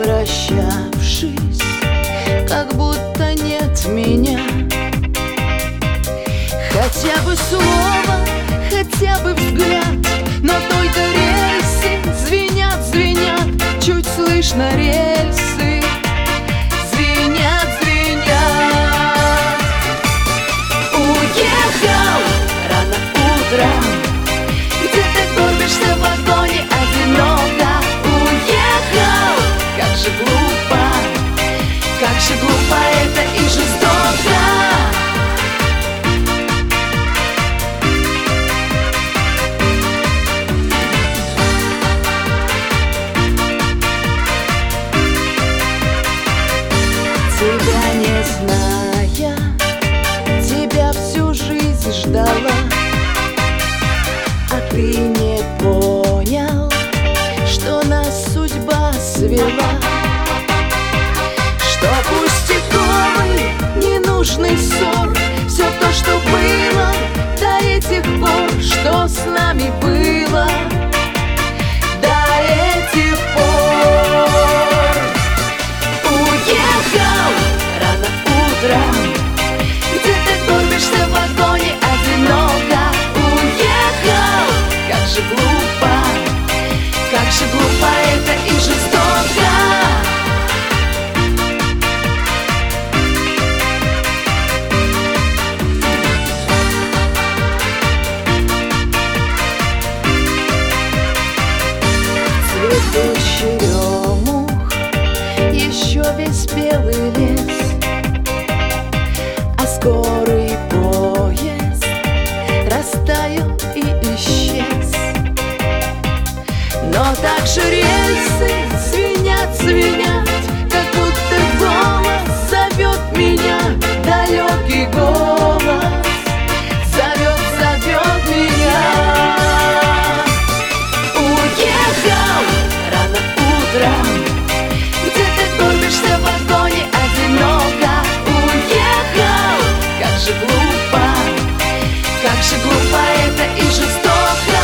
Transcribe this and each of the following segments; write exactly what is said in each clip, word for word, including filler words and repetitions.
попрощавшись, как будто нет меня. Хотя бы слово, хотя бы взгляд, но только рельсы звенят, звенят, чуть слышно рельсы звенят, звенят. Уехал рано утром, где ты кормишься в вагоне одиноко. Уехал, как же глупо, как же глупо это и жестоко. Тебя не зная, тебя всю жизнь ждала, а ты не понял, что нас судьба свела. Что пустяковый, ненужный ссор, все то, что было до этих пор, что с нами было до этих пор. Уехал рано утром, где ты кормишься в вагоне одиноко. Уехал, как же глупо, как же глупо это и жестоко. Цветущий ремух, еще весь белый лес, а скорый поезд растаял и исчез. Но также рельсы звенят, звенят, как будто голос зовет меня, далекий голос зовет, зовет меня. Уехал рано утром, где ты кормишься в вагоне одиноко. Уехал, как же глупо, как же глупо это и жестоко.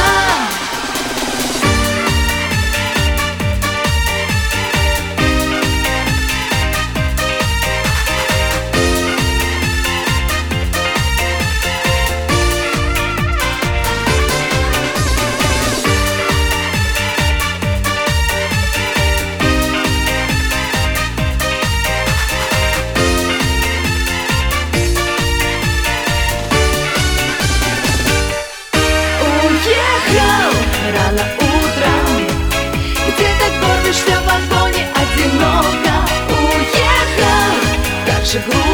Рано утром, где ты кормишься в вагоне одиноко. Уехал, как же глупо.